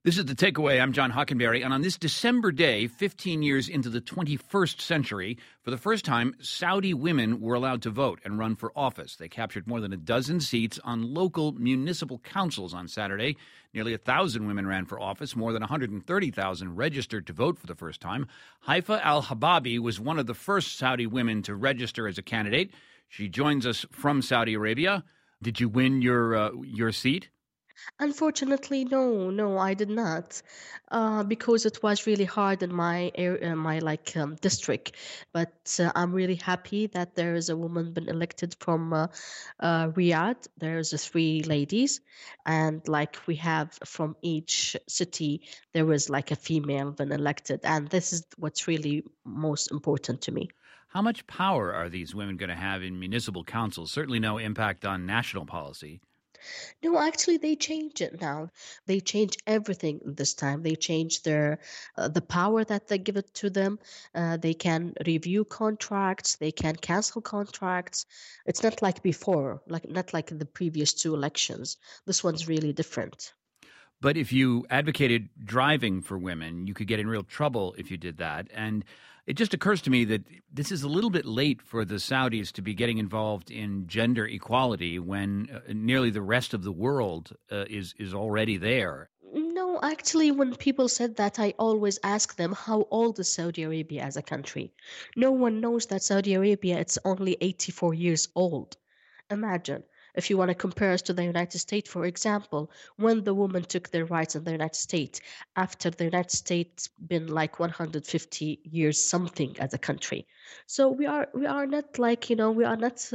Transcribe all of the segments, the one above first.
This is The Takeaway. I'm John Hockenberry, and on this December day, 15 years into the 21st century, for the first time, Saudi women were allowed to vote and run for office. They captured more than a dozen seats on local municipal councils on Saturday. Nearly 1,000 women ran for office. More than 130,000 registered to vote for the first time. Haifa al-Hababi was one of the first Saudi women to register as a candidate. She joins us from Saudi Arabia. Did you win your seat? Unfortunately, no, I did not, because it was really hard in my area, district. But I'm really happy that there is a woman been elected from Riyadh. There's three ladies, and like we have from each city, there was like a female been elected, and this is what's really most important to me. How much power are these women going to have in municipal councils? Certainly no impact on national policy. No, actually, they change it now. They change everything this time. They change their the power that they give it to them. They can review contracts. They can cancel contracts. It's not like before, like not like in the previous two elections. This one's really different. But if you advocated driving for women, you could get in real trouble if you did that. And it just occurs to me that this is a little bit late for the Saudis to be getting involved in gender equality when nearly the rest of the world is already there. No, actually, when people said that, I always ask them, how old is Saudi Arabia as a country? No one knows that Saudi Arabia, it's only 84 years old. Imagine. If you want to compare us to the United States, for example, when the women took their rights in the United States, after the United States been like 150 years something as a country. So we are not like, we are not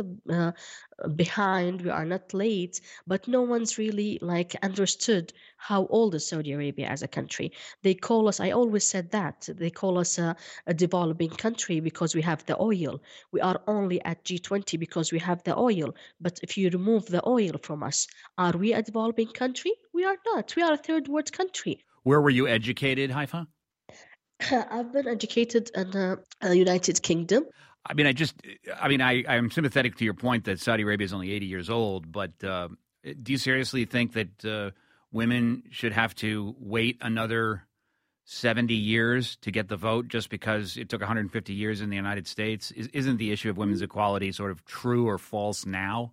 behind, we are not late, but no one's really like understood how old is Saudi Arabia as a country. They call us, I always said that, they call us a developing country because we have the oil. We are only at G20 because we have the oil. But if you remove the oil from us, are we a developing country? We are not. We are a third world country. Where were you educated, Haifa? I've been educated in the United Kingdom. I'm sympathetic to your point that Saudi Arabia is only 80 years old, but do you seriously think that women should have to wait another 70 years to get the vote just because it took 150 years in the United States? Isn't the issue of women's equality sort of true or false now?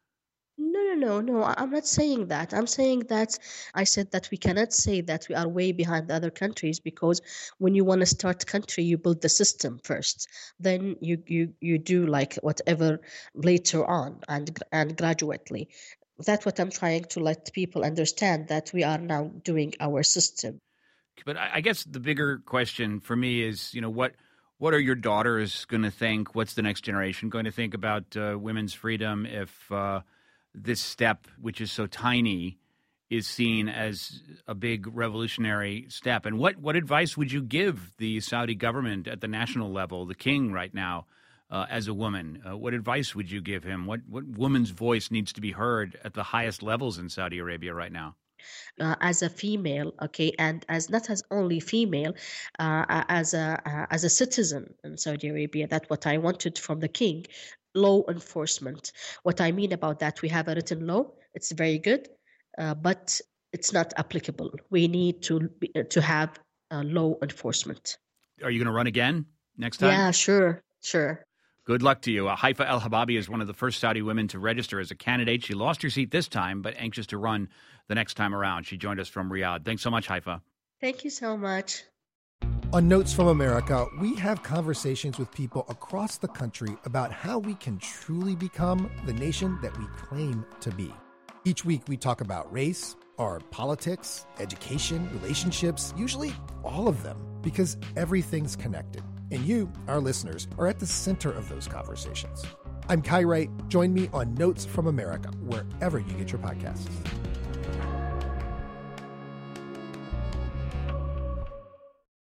No. I'm not saying that. I'm saying that I said that we cannot say that we are way behind the other countries because when you want to start country, you build the system first. Then you do like whatever later on and gradually. That's what I'm trying to let people understand, that we are now doing our system. But I guess the bigger question for me is, what are your daughters going to think? What's the next generation going to think about women's freedom if this step, which is so tiny, is seen as a big revolutionary step? And what advice would you give the Saudi government at the national level, the king right now, as a woman? What advice would you give him? What woman's voice needs to be heard at the highest levels in Saudi Arabia right now? As a female, okay, and as not as only female, as a citizen in Saudi Arabia, that's what I wanted from the king. Law enforcement. What I mean about that, we have a written law. It's very good, but it's not applicable. We need to have law enforcement. Are you going to run again next time? Yeah, sure. Good luck to you. Haifa al-Hababi is one of the first Saudi women to register as a candidate. She lost her seat this time, but anxious to run the next time around. She joined us from Riyadh. Thanks so much, Haifa. Thank you so much. On Notes from America, we have conversations with people across the country about how we can truly become the nation that we claim to be. Each week, we talk about race, our politics, education, relationships, usually all of them, because everything's connected. And you, our listeners, are at the center of those conversations. I'm Kai Wright. Join me on Notes from America, wherever you get your podcasts.